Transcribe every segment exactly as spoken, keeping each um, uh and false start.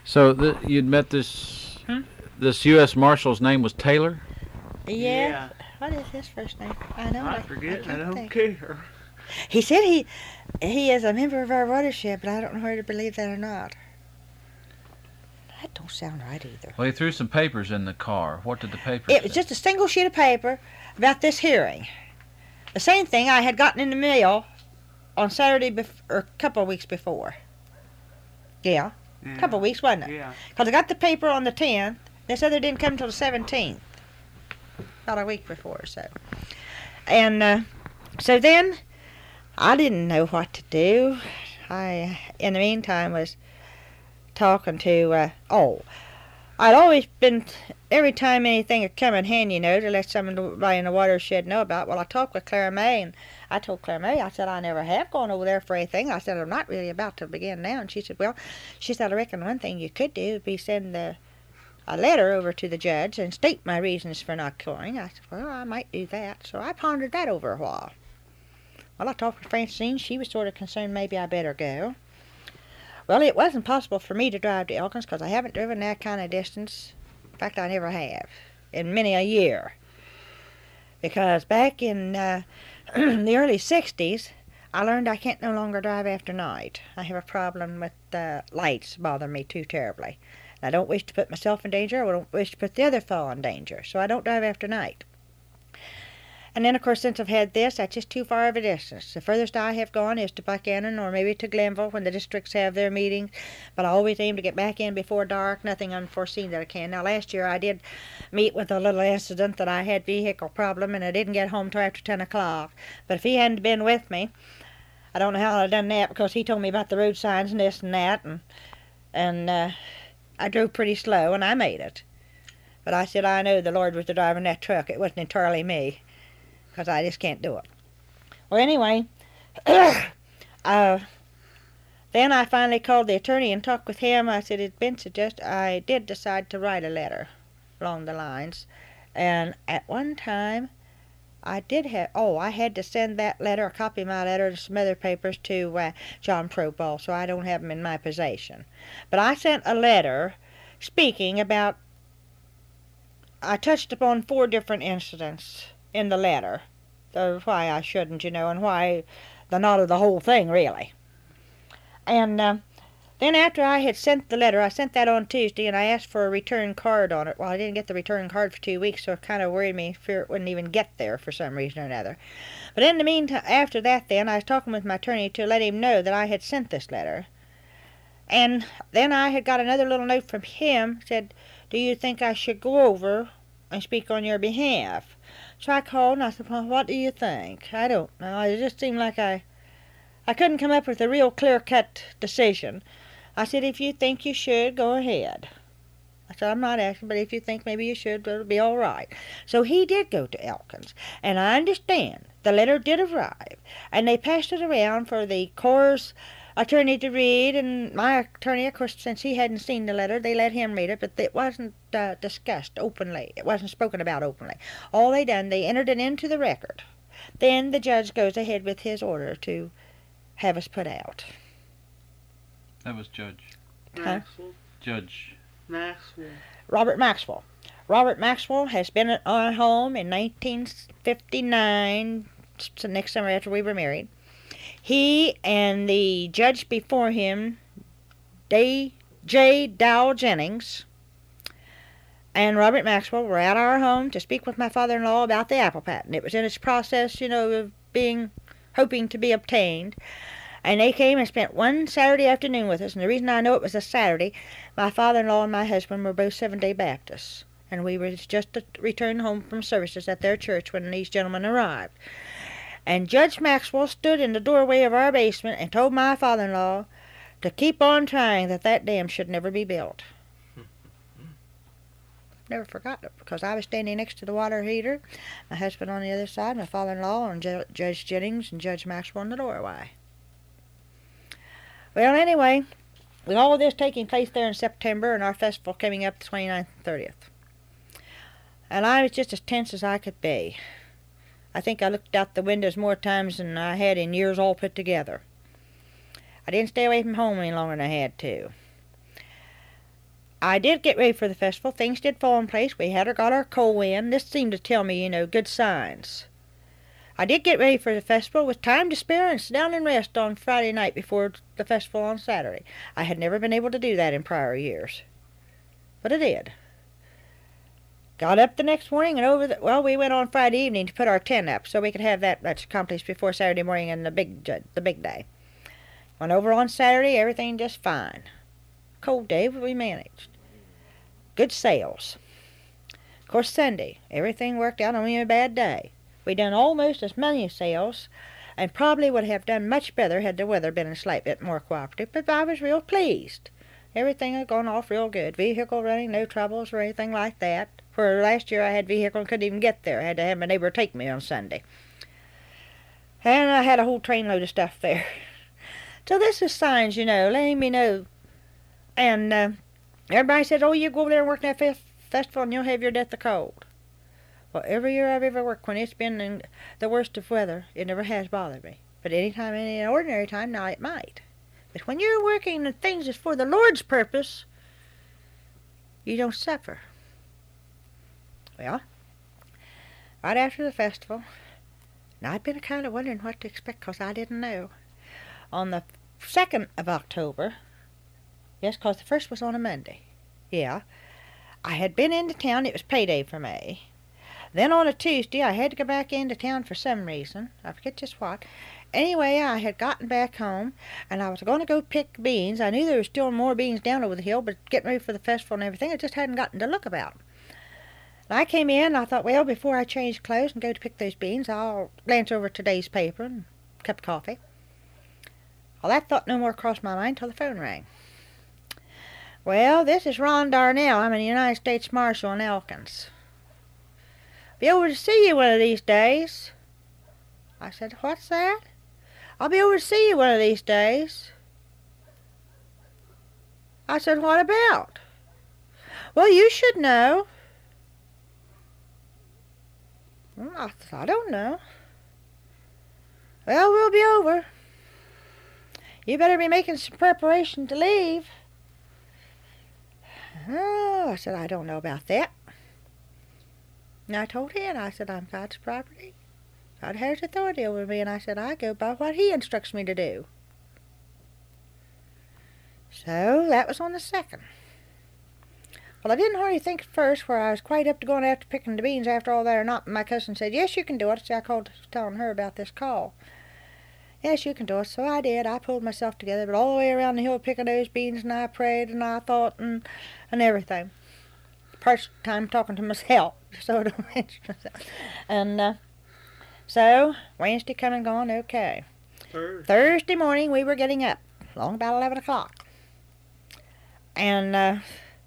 So the, you'd met this Hmm? this U S Marshal's name was Taylor? Yeah. What is his first name? I know. I I, forget. I I, can't don't think. care. He said he he is a member of our watershed, but I don't know whether to believe that or not. That don't sound right either. Well, he threw some papers in the car. What did the papers It was say? just a single sheet of paper about this hearing. The same thing I had gotten in the mail on Saturday bef- or a couple of weeks before. Yeah, Yeah. a couple of weeks, wasn't it? Yeah. Because I got the paper on the tenth. They said they didn't come until the seventeenth. About a week before or so. And uh, so then I didn't know what to do. I, in the meantime, was talking to, uh, oh, I'd always been, every time anything had come in hand, you know, to let somebody in the watershed know about, well, I talked with Clara May, and I told Clara May, I said, I never have gone over there for anything. I said, I'm not really about to begin now. And she said, well, she said, I reckon one thing you could do would be send the, a letter over to the judge and state my reasons for not going. I said, well, I might do that. So I pondered that over a while. Well, I talked with Francine. She was sort of concerned maybe I better go. Well, it wasn't possible for me to drive to Elkins because I haven't driven that kind of distance. In fact, I never have in many a year. Because back in uh, the early sixties, I learned I can't no longer drive after night. I have a problem with uh, lights bother me too terribly. I don't wish to put myself in danger. I don't wish to put the other fellow in danger. So I don't drive after night. And then, of course, since I've had this, that's just too far of a distance. The furthest I have gone is to Buchanan or maybe to Glenville when the districts have their meetings. But I always aim to get back in before dark. Nothing unforeseen that I can. Now, last year I did meet with a little incident that I had vehicle problem, and I didn't get home till after ten o'clock. But if he hadn't been with me, I don't know how I'd have done that because he told me about the road signs and this and that. And, and uh, I drove pretty slow, and I made it. But I said I know the Lord was the driver in that truck. It wasn't entirely me. Because I just can't do it. Well, anyway, uh, then I finally called the attorney and talked with him. I said it'd been suggested. I did decide to write a letter along the lines. And at one time, I did have, oh, I had to send that letter, a copy of my letter, and some other papers to uh, John Propol, so I don't have them in my possession. But I sent a letter speaking about, I touched upon four different incidents in the letter, uh, why I shouldn't, you know, and why the not of the whole thing, really. And uh, then after I had sent the letter, I sent that on Tuesday, and I asked for a return card on it. Well, I didn't get the return card for two weeks, so it kind of worried me, fear it wouldn't even get there for some reason or another. But in the meantime, after that then, I was talking with my attorney to let him know that I had sent this letter. And then I had got another little note from him, said, do you think I should go over and speak on your behalf? So I called and I said, well, what do you think? I don't know. It just seemed like I, I couldn't come up with a real clear-cut decision. I said, if you think you should, go ahead. I said, I'm not asking, but if you think maybe you should, it'll be all right. So he did go to Elkins, and I understand the letter did arrive, and they passed it around for the Corps' attorney to read, and my attorney, of course, since he hadn't seen the letter, they let him read it, but it wasn't uh, discussed openly. It wasn't spoken about openly. All they done, they entered it into the record. Then the judge goes ahead with his order to have us put out. That was Judge. Maxwell. Judge. Maxwell. Robert Maxwell. Robert Maxwell has been at our home in nineteen fifty-nine, so next summer after we were married. He and the judge before him, J. Dow Jennings, and Robert Maxwell were at our home to speak with my father-in-law about the apple patent. It was in its process, you know, of being, hoping to be obtained. And they came and spent one Saturday afternoon with us. And the reason I know it was a Saturday, my father-in-law and my husband were both Seventh-day Baptists. And we were just to return home from services at their church when these gentlemen arrived. And Judge Maxwell stood in the doorway of our basement and told my father-in-law to keep on trying, that that dam should never be built. Never forgot it, because I was standing next to the water heater, my husband on the other side, my father-in-law, and Ju- Judge Jennings and Judge Maxwell in the doorway. Well, anyway, with all of this taking place there in September and our festival coming up the twenty-ninth and thirtieth, and I was just as tense as I could be. I think I looked out the windows more times than I had in years all put together. I didn't stay away from home any longer than I had to. I did get ready for the festival. Things did fall in place. We had got our coal in. This seemed to tell me, you know, good signs. I did get ready for the festival with time to spare and sit down and rest on Friday night before the festival on Saturday. I had never been able to do that in prior years. But I did. Got up the next morning and over the, well, we went on Friday evening to put our tent up so we could have that much accomplished before Saturday morning and the big, the big day. Went over on Saturday, everything just fine. Cold day, but we managed. Good sales. Of course, Sunday, everything worked out, only a bad day. We done almost as many sales, and probably would have done much better had the weather been a slight bit more cooperative, but I was real pleased. Everything had gone off real good. Vehicle running, no troubles or anything like that. For last year I had vehicle and couldn't even get there. I had to have my neighbor take me on Sunday. And I had a whole trainload of stuff there. So this is signs, you know, letting me know. And uh, everybody said, oh, you go over there and work that fest festival and you'll have your death of cold. Well, every year I've ever worked, when it's been in the worst of weather, it never has bothered me. But any time, any ordinary time, now it might. But when you're working and things is for the Lord's purpose, you don't suffer. Well, right after the festival, and I'd been kind of wondering what to expect because I didn't know. On the second of October, yes, because the first was on a Monday, yeah, I had been into town. It was payday for me. Then on a Tuesday, I had to go back into town for some reason. I forget just what. Anyway, I had gotten back home, and I was going to go pick beans. I knew there were still more beans down over the hill, but getting ready for the festival and everything, I just hadn't gotten to look about 'em. And I came in, and I thought, well, before I change clothes and go to pick those beans, I'll glance over today's paper and a cup of coffee. Well, that thought no more crossed my mind till the phone rang. Well, this is Ron Darnell. I'm a United States Marshal in Elkins. Be over to see you one of these days. I said, what's that? I'll be over to see you one of these days. I said, what about? Well, you should know. Well, I, said, I don't know. Well, we'll be over. You better be making some preparation to leave. Oh, I said, I don't know about that. And I told him, I said, I'm God's property. God has authority over me, and I said, I go by what he instructs me to do. So, that was on the second. Well, I didn't hardly think at first where I was quite up to going after picking the beans after all that or not. My cousin said, yes, you can do it. So I called telling her about this call. Yes, you can do it. So I did. I pulled myself together, but all the way around the hill picking those beans, and I prayed, and I thought, and, and everything. First time talking to myself, so I don't mention myself. And uh, so, Wednesday come and gone, okay. Thursday. Thursday morning, we were getting up, long about eleven o'clock. And, uh,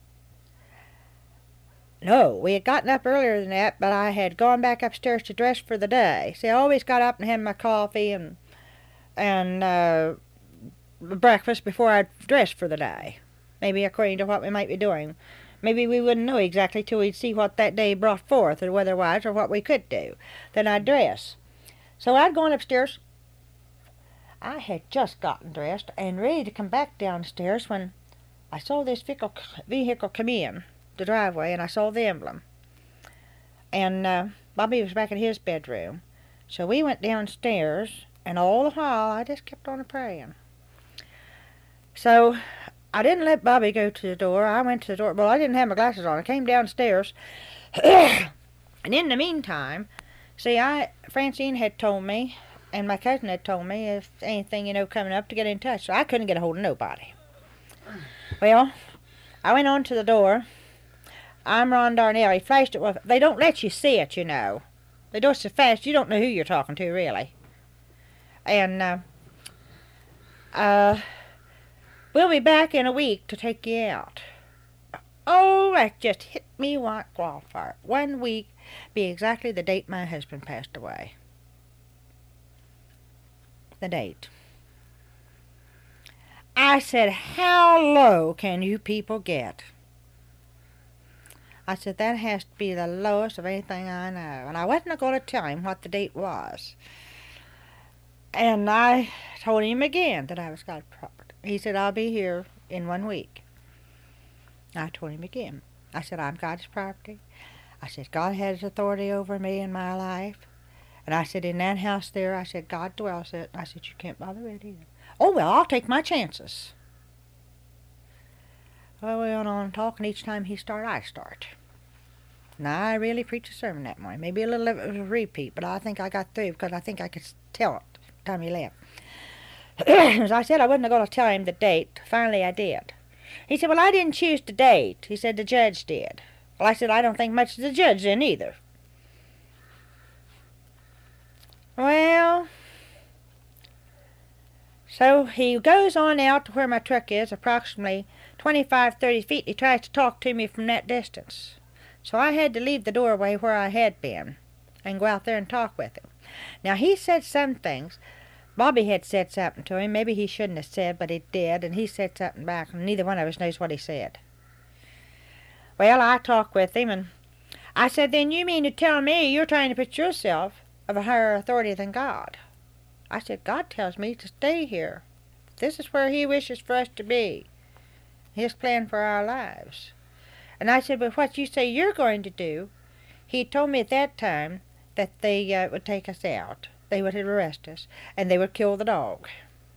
no, we had gotten up earlier than that, but I had gone back upstairs to dress for the day. See, I always got up and had my coffee and, and uh, breakfast before I dressed for the day. Maybe according to what we might be doing. Maybe we wouldn't know exactly till we'd see what that day brought forth, or weather-wise, or what we could do. Then I'd dress. So I'd gone upstairs. I had just gotten dressed and ready to come back downstairs when I saw this vehicle, vehicle come in the driveway, and I saw the emblem. And uh, Bobby was back in his bedroom. So we went downstairs, and all the while I just kept on a-praying. So I didn't let Bobby go to the door. I went to the door. Well, I didn't have my glasses on. I came downstairs. And in the meantime, see, I Francine had told me, and my cousin had told me, if anything, you know, coming up, to get in touch. So I couldn't get a hold of nobody. Well, I went on to the door. I'm Ron Darnell. He flashed it. Well, they don't let you see it, you know. They do it so fast, you don't know who you're talking to, really. And, uh, uh, we'll be back in a week to take you out. Oh, that just hit me like wildfire. One week be exactly the date my husband passed away. The date. I said, how low can you people get? I said, that has to be the lowest of anything I know. And I wasn't going to tell him what the date was. And I told him again that I was God's property. He said, I'll be here in one week. I told him again. I said, I'm God's property. I said, God has authority over me in my life. And I said, in that house there, I said, God dwells in it. I said, you can't bother with it either. Oh, well, I'll take my chances. Well, we went on talking. Each time he started, I start. And I really preached a sermon that morning. Maybe a little of it was a repeat, but I think I got through because I think I could tell it by the time he left. As I said, I wasn't going to tell him the date. Finally, I did. He said, well, I didn't choose the date. He said, the judge did. Well, I said, I don't think much of the judge then either. Well, so he goes on out to where my truck is, approximately twenty-five, thirty feet. He tries to talk to me from that distance. So I had to leave the doorway where I had been and go out there and talk with him. Now, he said some things. Bobby had said something to him. Maybe he shouldn't have said, but he did, and he said something back, and neither one of us knows what he said. Well, I talked with him, and I said, then you mean to tell me you're trying to put yourself of a higher authority than God? I said, God tells me to stay here. This is where he wishes for us to be. His plan for our lives. And I said, but what you say you're going to do, he told me at that time that they uh, would take us out. They would arrest us, and they would kill the dog.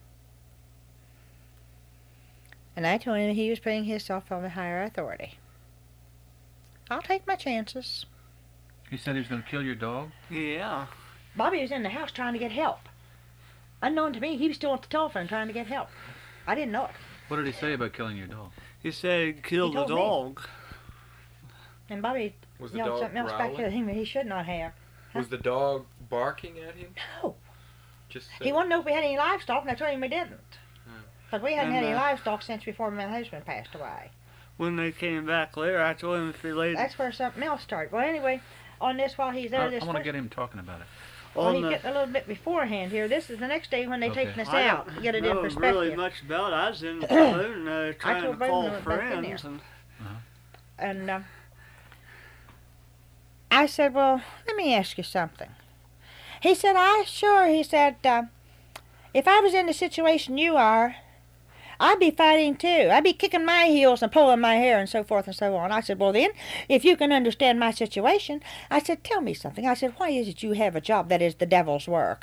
And I told him he was putting himself on a higher authority. I'll take my chances. He said he was going to kill your dog? Yeah. Bobby was in the house trying to get help. Unknown to me, he was still on the telephone trying to get help. I didn't know it. What did he say about killing your dog? He said he killed He the told me. dog. And Bobby Was the yelled dog something else back growling? at him that he should not have. Was the dog barking at him? No. Just He said- wanted to know if we had any livestock, and I told him we didn't. Hmm. Because we hadn't And, had any uh, livestock since before my husband passed away. When they came back later, I told him if he laid That's where something else started. Well, anyway, on this while he's there, I, this I want to first- get him talking about it. well, on he's the... getting a little bit beforehand here. This is the next day when they Okay. taken us I out don't to get it know in perspective. really much about it. I was in the phone uh, trying told to Brandon call I went back in friends. there. And And uh, I said, well, let me ask you something. He said, I sure, he said, uh, if I was in the situation you are, I'd be fighting too. I'd be kicking my heels and pulling my hair and so forth and so on. I said, well then, if you can understand my situation, I said, tell me something. I said, why is it you have a job that is the devil's work?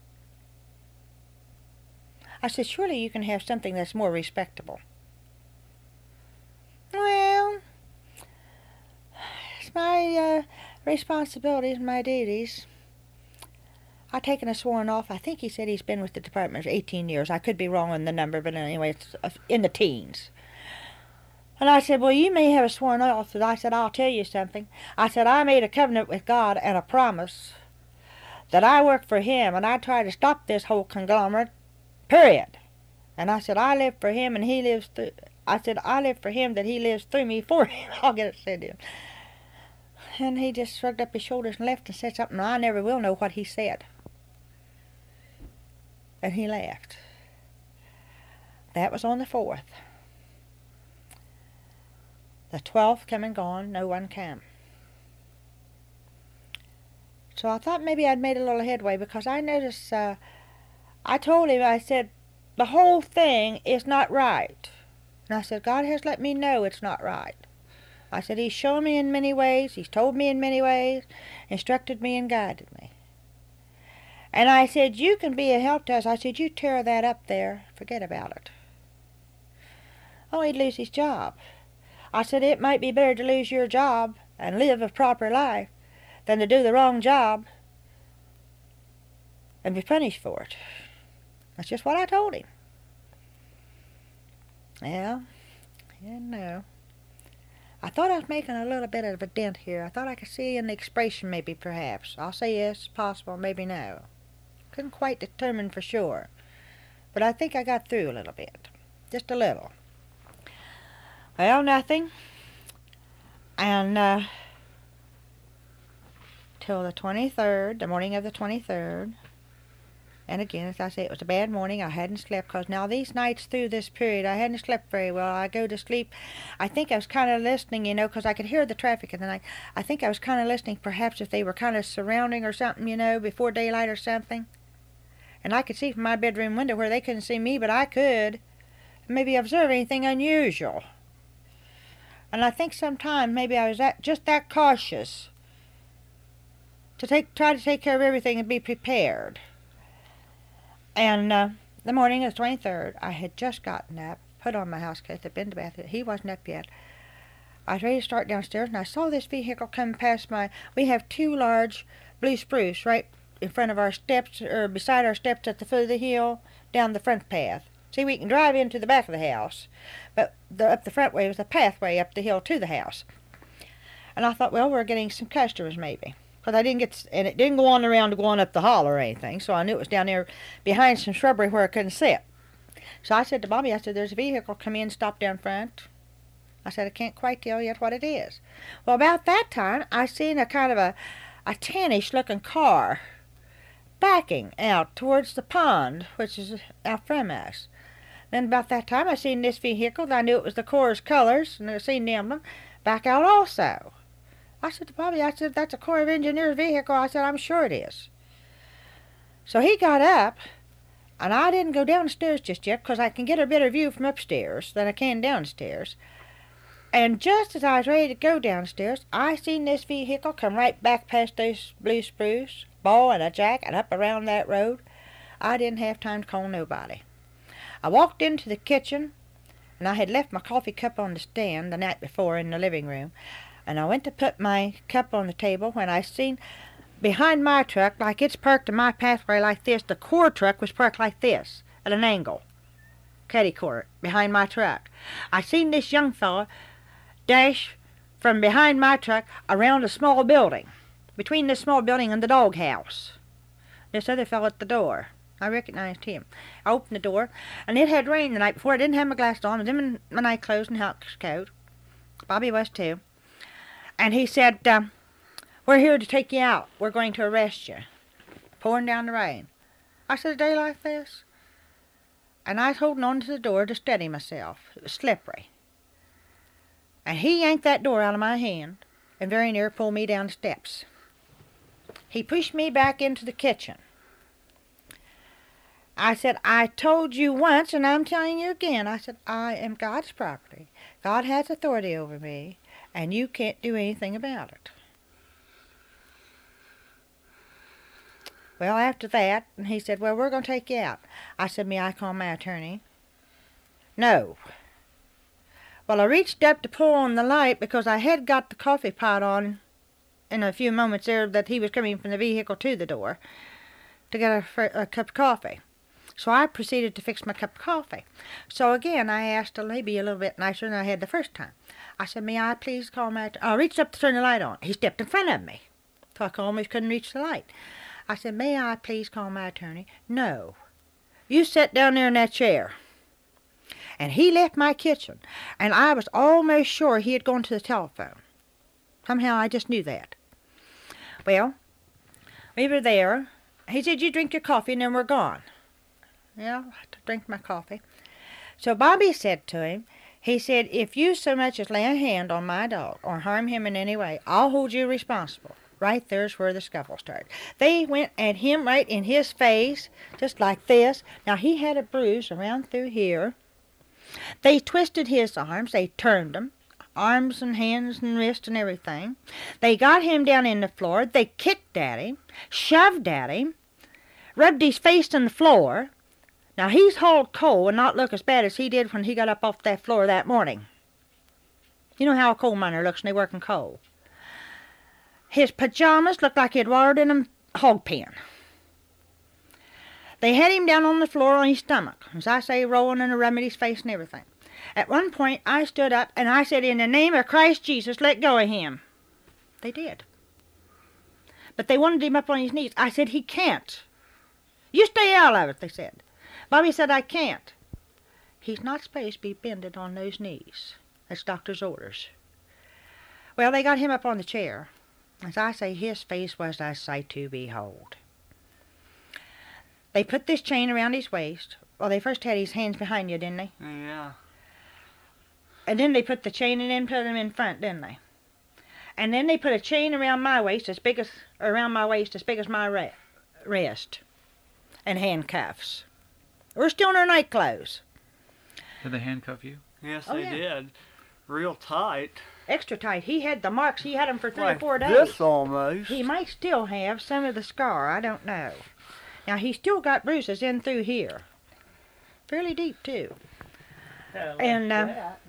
I said, surely you can have something that's more respectable. Well, it's my uh, responsibilities, my duties. I've taken a sworn off. I think he said he's been with the department for eighteen years. I could be wrong on the number, but anyway, it's uh, in the teens. And I said, well, you may have a sworn off. And I said, I'll tell you something. I said, I made a covenant with God and a promise that I work for him, and I try to stop this whole conglomerate, period. And I said, I live for him, and he lives through... I said, I live for him, that he lives through me for him. I'll get it said to him. And he just shrugged up his shoulders and left and said something. I never will know what he said. And he left. That was on the fourth. The twelfth come and gone, no one came. So I thought maybe I'd made a little headway, because I noticed, uh, I told him, I said, the whole thing is not right. And I said, God has let me know it's not right. I said, he's shown me in many ways, he's told me in many ways, instructed me and guided me. And I said, you can be a help to us. I said, you tear that up there, forget about it. Oh, he'd lose his job. I said, it might be better to lose your job and live a proper life than to do the wrong job and be punished for it. That's just what I told him. Well, you know, I thought I was making a little bit of a dent here. I thought I could see in the expression maybe, perhaps. I'll say yes, possible, maybe no. Couldn't quite determine for sure. But I think I got through a little bit. Just a little. Well, nothing. And, uh, till the twenty-third, the morning of the twenty-third. And again, as I say, it was a bad morning. I hadn't slept, because now these nights through this period, I hadn't slept very well. I go to sleep. I think I was kind of listening, you know, because I could hear the traffic in the night. I think I was kind of listening, perhaps if they were kind of surrounding or something, you know, before daylight or something. And I could see from my bedroom window where they couldn't see me, but I could maybe observe anything unusual. And I think sometime maybe I was that, just that cautious to take try to take care of everything and be prepared. And uh, the morning of the twenty-third, I had just gotten up, put on my house coat, had been to bed. He wasn't up yet. I was ready to start downstairs, and I saw this vehicle come past my... We have two large blue spruce right in front of our steps, or beside our steps at the foot of the hill, down the front path. See, we can drive into the back of the house, but the, up the front way was a pathway up the hill to the house. And I thought, well, we're getting some customers maybe. Because I didn't get... And it didn't go on around to go on up the hall or anything, so I knew it was down there behind some shrubbery where I couldn't sit. So I said to Bobby, I said, there's a vehicle come in, stop down front. I said, I can't quite tell yet what it is. Well, about that time, I seen a kind of a, a tannish-looking car backing out towards the pond, which is out from us. Then about that time, I seen this vehicle. I knew it was the Corps' colors, and I seen the emblem back out also. I said to Bobby, I said, that's a Corps of Engineers vehicle. I said, I'm sure it is. So he got up, and I didn't go downstairs just yet, because I can get a better view from upstairs than I can downstairs. And just as I was ready to go downstairs, I seen this vehicle come right back past those blue spruce, ball and a jack, and up around that road. I didn't have time to call nobody. I walked into the kitchen, and I had left my coffee cup on the stand the night before in the living room, and I went to put my cup on the table when I seen behind my truck, like it's parked in my pathway like this, the Corps truck was parked like this, at an angle, catty corner, behind my truck. I seen this young fella dash from behind my truck around a small building, between this small building and the doghouse. This other fellow at the door. I recognized him. I opened the door, and it had rained the night before. I didn't have my glasses on. I was in my night clothes and house coat. Bobby was too. And he said, uh, we're here to take you out. We're going to arrest you. Pouring down the rain. I said, a day like this? And I was holding on to the door to steady myself. It was slippery. And he yanked that door out of my hand and very near pulled me down the steps. He pushed me back into the kitchen. I said, I told you once, and I'm telling you again. I said, I am God's property. God has authority over me, and you can't do anything about it. Well, after that, he said, well, we're going to take you out. I said, may I call my attorney? No. Well, I reached up to pull on the light because I had got the coffee pot on in a few moments there that he was coming from the vehicle to the door to get a, a cup of coffee. So I proceeded to fix my cup of coffee. So again, I asked a lady a little bit nicer than I had the first time. I said, may I please call my attorney? I reached up to turn the light on. He stepped in front of me, so I almost couldn't reach the light. I said, may I please call my attorney? No. You sit down there in that chair. And he left my kitchen, and I was almost sure he had gone to the telephone. Somehow I just knew that. Well, we were there. He said, you drink your coffee, and then we're gone. Yeah, I had to drink my coffee. So Bobby said to him, he said, if you so much as lay a hand on my dog or harm him in any way, I'll hold you responsible. Right there's where the scuffle started. They went at him right in his face, just like this. Now, he had a bruise around through here. They twisted his arms. They turned them, arms and hands and wrists and everything. They got him down in the floor. They kicked at him, shoved at him, rubbed his face on the floor. Now, he's hauled coal and not look as bad as he did when he got up off that floor that morning. You know how a coal miner looks when they work in coal. His pajamas looked like he had watered in a hog pen. They had him down on the floor on his stomach, as I say, rolling and rubbing his face and everything. At one point, I stood up and I said, in the name of Christ Jesus, let go of him. They did. But they wanted him up on his knees. I said, he can't. You stay out of it, they said. Bobby said, I can't. He's not supposed to be bended on those knees. That's doctor's orders. Well, they got him up on the chair. As I say, his face was a sight to behold. They put this chain around his waist. Well, they first had his hands behind you, didn't they? Yeah. And then they put the chain and then put him in front, didn't they? And then they put a chain around my waist as big as, around my waist as big as my re- wrist. And handcuffs. We're still in our night clothes. Did they handcuff you? Yes, Oh, they yeah. did. real tight. Extra tight. He had the marks. He had them for three like or four days. This almost. He might still have some of the scar. I don't know. Now, he's still got bruises in through here. Fairly deep, too. Yeah, like and, uh, that.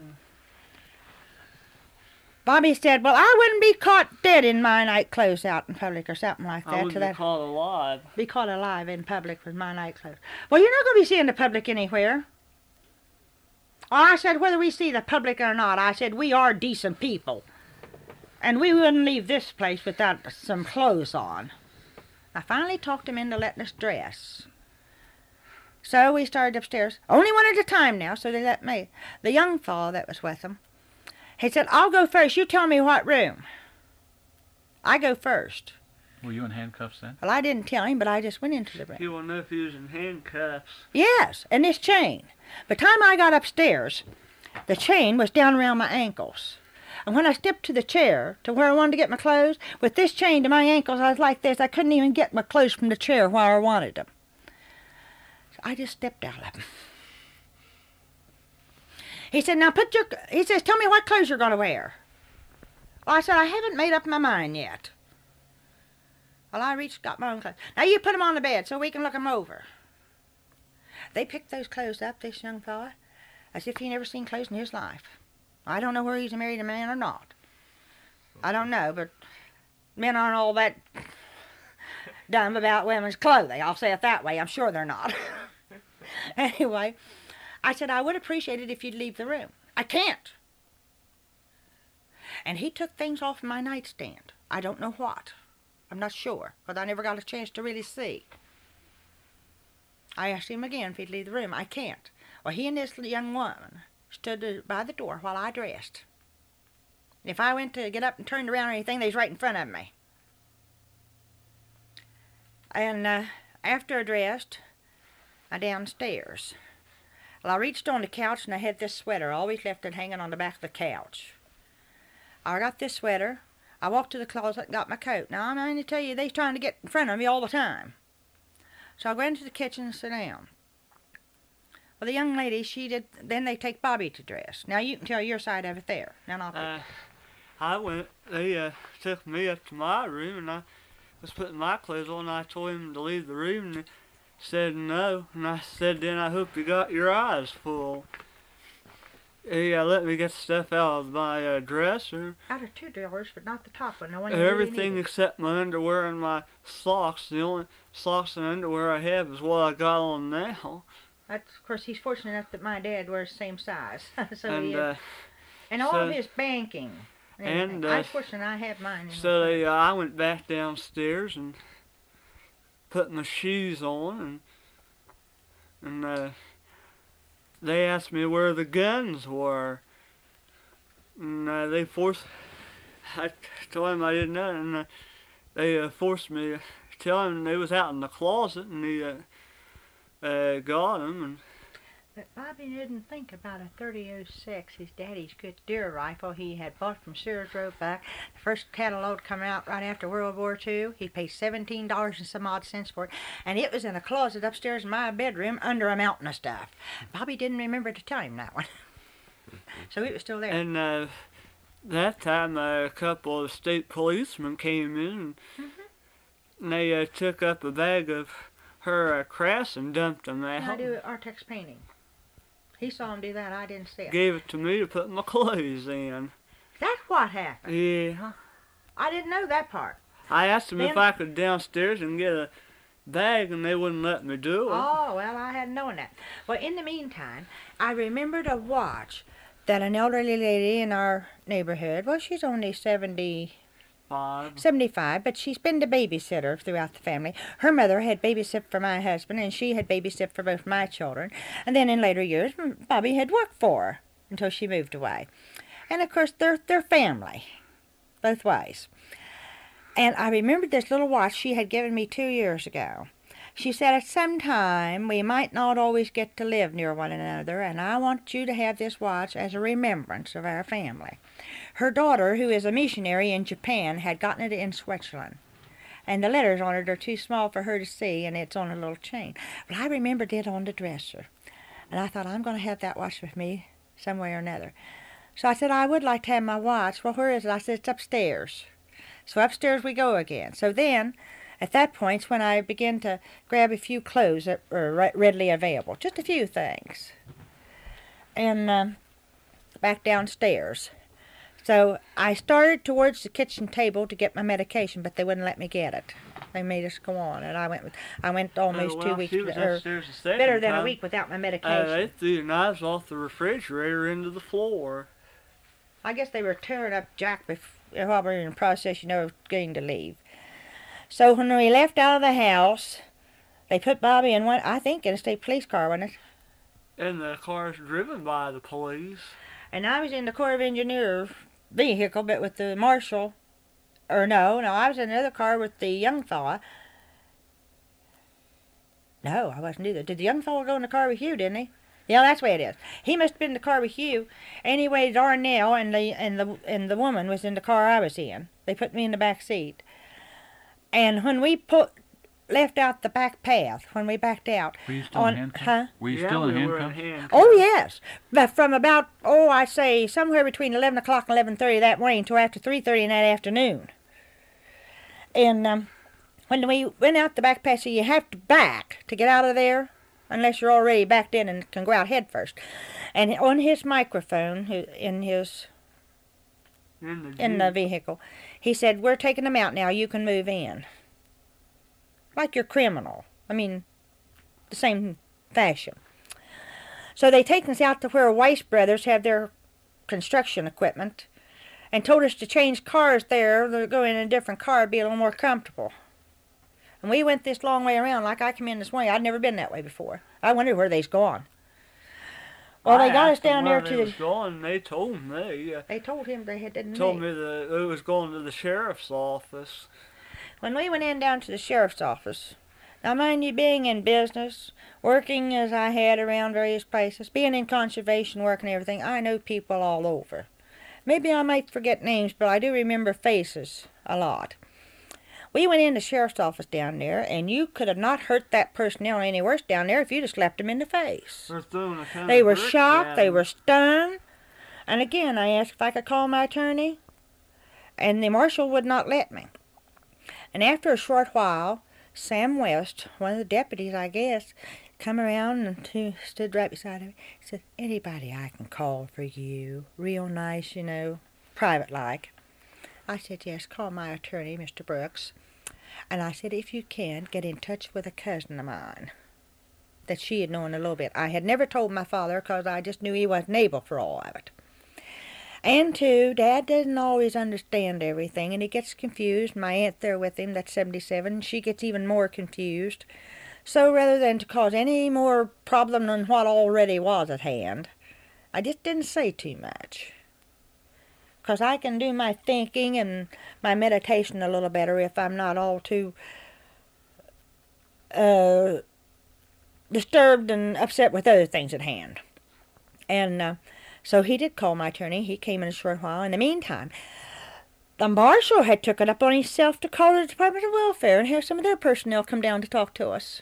Bobby said, well, I wouldn't be caught dead in my night clothes out in public or something like I that. wouldn't to be that caught alive. be caught alive in public with my night clothes. Well, you're not going to be seeing the public anywhere. Oh, I said, whether we see the public or not, I said, we are decent people. And we wouldn't leave this place without some clothes on. I finally talked him into letting us dress. So we started upstairs. Only one at a time now, so they let me. The young fellow that was with them, he said, I'll go first. You tell me what room. I go first. Were you in handcuffs then? Well, I didn't tell him, but I just went into the room. He won't know if he was in handcuffs. Yes, and this chain. By the time I got upstairs, the chain was down around my ankles. And when I stepped to the chair, to where I wanted to get my clothes, with this chain to my ankles, I was like this. I couldn't even get my clothes from the chair where I wanted them. So I just stepped out of them. He said, now put your, he says, tell me what clothes you're going to wear. Well, I said, I haven't made up my mind yet. Well, I reached, got my own clothes. Now you put them on the bed so we can look them over. They picked those clothes up, this young fella, as if he never seen clothes in his life. I don't know whether he's a married man or not. I don't know, but men aren't all that dumb about women's clothing. I'll say it that way. I'm sure they're not. Anyway, I said, I would appreciate it if you'd leave the room. I can't. And he took things off my nightstand. I don't know what. I'm not sure, because I never got a chance to really see. I asked him again if he'd leave the room. I can't. Well, he and this young woman stood by the door while I dressed. If I went to get up and turned around or anything, they was right in front of me. And uh, after I dressed, I downstairs. Well, I reached on the couch and I had this sweater. I always left it hanging on the back of the couch. I got this sweater. I walked to the closet and got my coat. Now, I'm going to tell you, they's trying to get in front of me all the time. So I went into the kitchen and sat down. Well, the young lady, she did, then they take Bobby to dress. Now, you can tell your side of it there. Now, I'll Uh, I went, they uh, took me up to my room, and I was putting my clothes on, and I told him to leave the room, and he said no. And I said, then I hope you got your eyes full. He uh, let me get the stuff out of my uh, dresser. out of two drawers, but not the top one. No one really Everything needed. except my underwear and my socks. The only socks and underwear I have is what I got on now. That's, of course, he's fortunate enough that my dad wears the same size. so and he is. uh, And all of so- his banking. And, and, everything. uh, I'm fortunate I have mine. In so my they, uh, I went back downstairs and put my shoes on, and and uh, they asked me where the guns were, and uh, they forced. I told them I didn't know, and uh, they uh, forced me to tell him they was out in the closet, and he uh, uh, got them, and But Bobby didn't think about a thirty oh six, his daddy's good deer rifle he had bought from Sears Roebuck. The first catalog come out right after World War Two. He paid seventeen dollars and some odd cents for it. And it was in a closet upstairs in my bedroom under a mountain of stuff. Bobby didn't remember to tell him that one. So it was still there. and uh, that time uh, a couple of state policemen came in, and, and they uh, took up a bag of her uh, crafts and dumped them I out. do Artex painting. He saw him do that. I didn't see it. Gave it to me to put my clothes in. That's what happened. Yeah. I didn't know that part. I asked them if Then- I could downstairs and get a bag, and they wouldn't let me do it. Oh, well, I hadn't known that. Well, in the meantime, I remembered a watch that an elderly lady in our neighborhood, well, she's only seventy, Five. seventy-five, but she's been the babysitter throughout the family. Her mother had babysit for my husband, and she had babysit for both my children. And then in later years, Bobby had worked for her until she moved away. And, of course, they're, they're family, both ways. And I remembered this little watch she had given me two years ago. She said, at some time, we might not always get to live near one another, and I want you to have this watch as a remembrance of our family. Her daughter, who is a missionary in Japan, had gotten it in Switzerland. And the letters on it are too small for her to see, and it's on a little chain. But I remembered it on the dresser. And I thought, I'm going to have that watch with me some way or another. So I said, I would like to have my watch. Well, where is it? I said, it's upstairs. So upstairs we go again. So then, at that point's when I began to grab a few clothes that were re- readily available. Just a few things. And um, back downstairs. So I started towards the kitchen table to get my medication, but they wouldn't let me get it. They made us go on, and I went with, I went almost Uh, two well, weeks, she was or upstairs the second better than a time. week without my Uh, medication. they threw the knives off the refrigerator into the floor. I guess they were tearing up Jack bef- while we were in the process, you know, of getting to leave. So when we left out of the house, they put Bobby in one, I think, in a state police car, wasn't it? And the car's driven by the police. And I was in the Corps of Engineers vehicle, but with the marshal. Or no, no, I was in another car with the young fella. No, I wasn't either. Did the young fella go in the car with you, didn't he? Yeah, that's the way it is. He must have been in the car with you. Anyway, Darnell and the and the and the woman was in the car I was in. They put me in the back seat. And when we put left out the back path, when we backed out, Were you still on, in handcuffs? huh? Were you yeah, still in we were in handcuffs? handcuffs. Oh yes, but from about oh I say somewhere between eleven o'clock and eleven thirty that morning till after three thirty in that afternoon. And um, when we went out the back path, so you have to back to get out of there, unless you're already backed in and can go out head first. And on his microphone, hu- in his In the, in the Jeep. vehicle, he said, "We're taking them out now. You can move in." Like you're criminal. I mean, the same fashion. So they taken us out to where Weiss Brothers have their construction equipment, and told us to change cars there. They're going in a different car, be a little more comfortable. And we went this long way around, like I came in this morning. I'd never been that way before. I wondered where they's gone. Well, I they got us asked them down where there they to was the. going, and they told me. Uh, They told him they had didn't. told leave. me that it was going to the sheriff's office. When we went in down to the sheriff's office, now mind you, being in business, working as I had around various places, being in conservation work and everything, I know people all over. Maybe I might forget names, but I do remember faces a lot. We went in the sheriff's office down there, and you could have not hurt that personnel any worse down there if you'd have slapped them in the face. They're throwing a ton They of were bricks shocked, at they him. were stunned, and again I asked if I could call my attorney, and the marshal would not let me. And after a short while, Sam West, one of the deputies, I guess, come around and he stood right beside me. He said, "Anybody I can call for you? Real nice, you know, private-like." I said, "Yes, call my attorney, Mister Brooks." And I said, "If you can, get in touch with a cousin of mine that she had known a little bit." I had never told my father because I just knew he wasn't able for all of it. And, too, Dad doesn't always understand everything, and he gets confused. My aunt there with him, that's seventy-seven, she gets even more confused. So rather than to cause any more problem than what already was at hand, I just didn't say too much. Because I can do my thinking and my meditation a little better if I'm not all too uh, disturbed and upset with other things at hand. And uh, so he did call my attorney. He came in a short while. In the meantime, the marshal had took it up on himself to call the Department of Welfare and have some of their personnel come down to talk to us.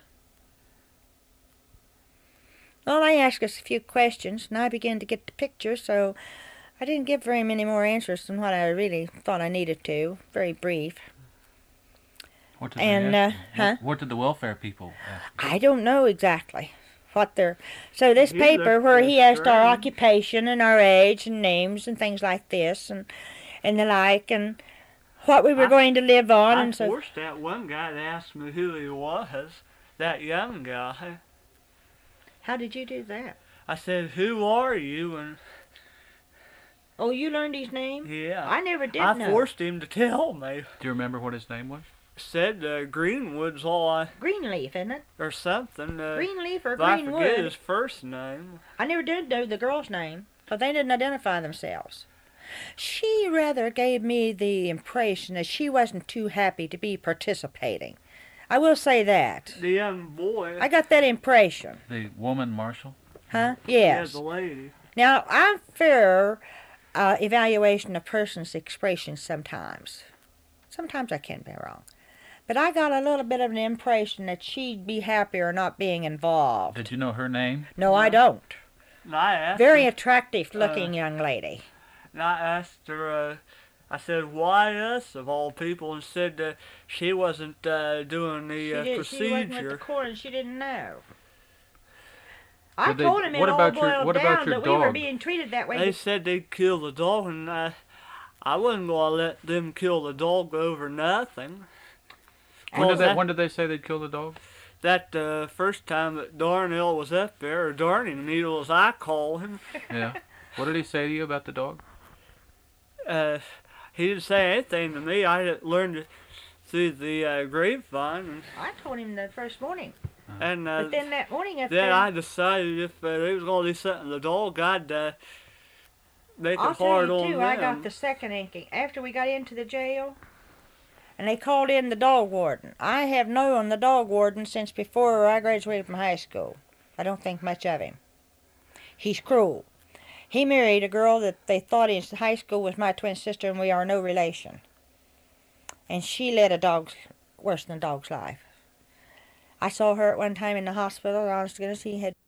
Well, they asked us a few questions, and I began to get the picture, so I didn't give very many more answers than what I really thought I needed to. Very brief. What did And, they ask uh, you? huh? What, what did the welfare people ask? I don't know exactly what they're... So this You paper look where he asked our strange. occupation and our age and names and things like this and and the like and what we were I- going to live on I and so... forced that one guy to ask me who he was, that young guy. How did you do that? I said, "Who are you?" And Oh, you learned his name? yeah, I never did I know. forced him to tell me. Do you remember what his name was? Said uh, Greenwood's all I, Greenleaf, isn't it? or something. Uh, Greenleaf or but I forget Greenwood? his first name. I never did know the girl's name, but they didn't identify themselves. She rather gave me the impression that she wasn't too happy to be participating. I will say that. The young boy. I got that impression. The woman marshal? Huh? Yeah, Yes. the lady. Now, I'm fair uh, evaluation of person's expressions sometimes. Sometimes I can be wrong. But I got a little bit of an impression that she'd be happier not being involved. Did you know her name? No, I don't. And I asked Very him, attractive looking uh, young lady. And I asked her, uh, I said, why us of all people? And said uh, she wasn't uh, doing the She, uh, did, she wasn't with the procedure. court and she didn't know. I Did they- told him it what all about your- boiled what down about your that we were dog? being treated that way. They said they'd kill the dog, and uh, I wasn't going to let them kill the dog over nothing. When Well, did they, that- when did they say they'd kill the dog? That uh, first time that Darnell was up there, or Darning Needle as I call him, Yeah. What did he say to you about the dog? uh, he didn't say anything to me. I had learned it through the uh, grapevine, I told him the first morning. and, and uh, But then that morning up then there, I decided if uh, they was going to do something to the dog, I'd uh, make I'll it tell hard you on too, them. I got the second inking. After we got into the jail, and they called in the dog warden. I have known the dog warden since before I graduated from high school. I don't think much of him. He's cruel. He married a girl that they thought in high school was my twin sister, and we are no relation. And she led a dog's, worse than a dog's life. I saw her at one time in the hospital. Honest to goodness, he had